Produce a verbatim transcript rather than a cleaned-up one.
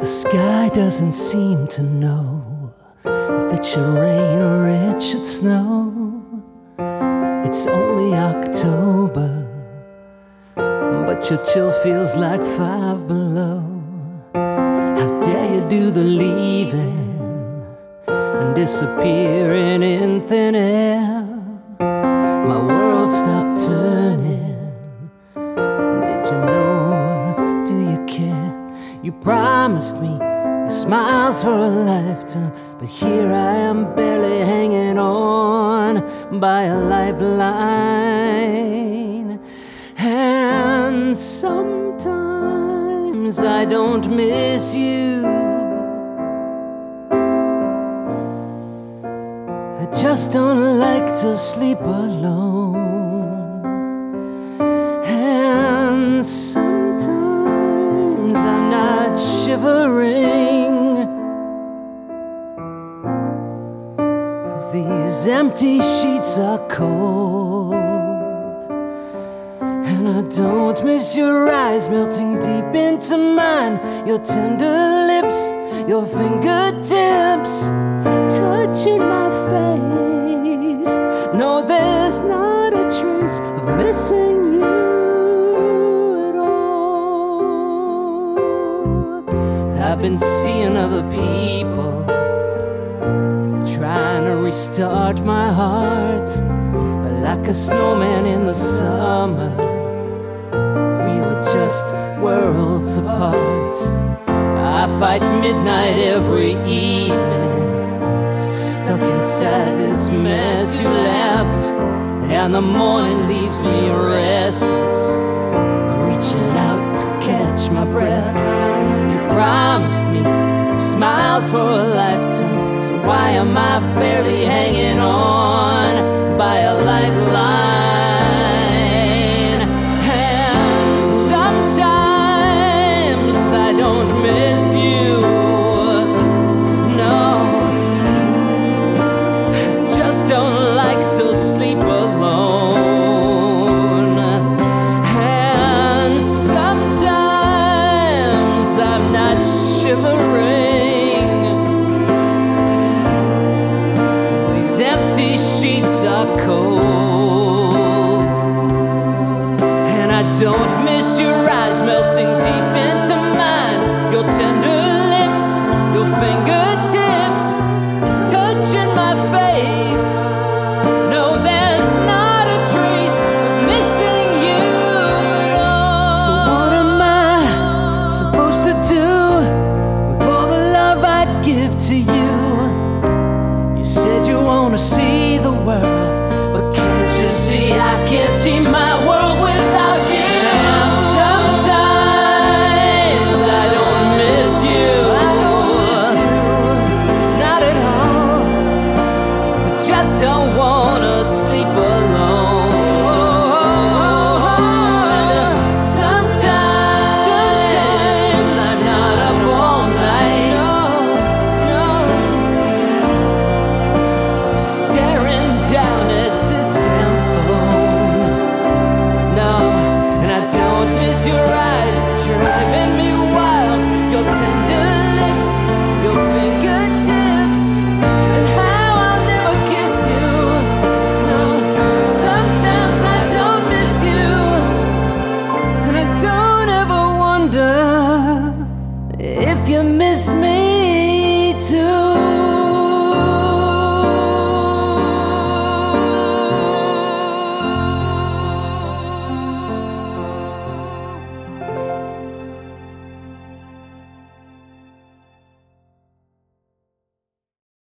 The sky doesn't seem to know if it should rain or it should snow. It's only October, but your chill feels like five below. How dare you do the leaving and disappearing in thin air? My world stopped turning. Did you know? Do you care? You promised me your smiles for a lifetime, but here I am barely hanging on by a lifeline. And sometimes I don't miss you. I just don't like to sleep alone. And sometimes I'm not shivering, 'cause these empty sheets are cold. And I don't miss your eyes melting deep into mine, your tender lips, your fingertips touching my face. No, there's not a trace of missing you at all. I've been seeing other people trying to restart my heart, but like a snowman in the summer, we were just worlds apart. I fight midnight every evening, stuck inside this mess you left, and the morning leaves me restless, reaching out to catch my breath. You promised me smiles for a lifetime, so why am I barely hanging on by a lifeline? And sometimes I don't miss you. No, I just don't like to sleep alone. And sometimes I'm not shivering, these empty sheets are cold. And I don't miss your eyes melting deep into mine, your tender lips, your fingertips touching my face. No, there's not a trace of missing you at all. So what am I supposed to do with all the love I'd give to you? You said you wanna see the world, but can't you see I can't see my world without you? Sometimes I don't miss you. I don't miss you, not at all. I just don't wanna sleep alone. Sometimes, sometimes I'm not up all night, no, staring down at this damn phone. No, and I don't miss your eyes driving me wild, your tender lips, your fingertips, and how I'll never kiss you. No, sometimes I don't miss you, and I don't ever wonder if you miss me.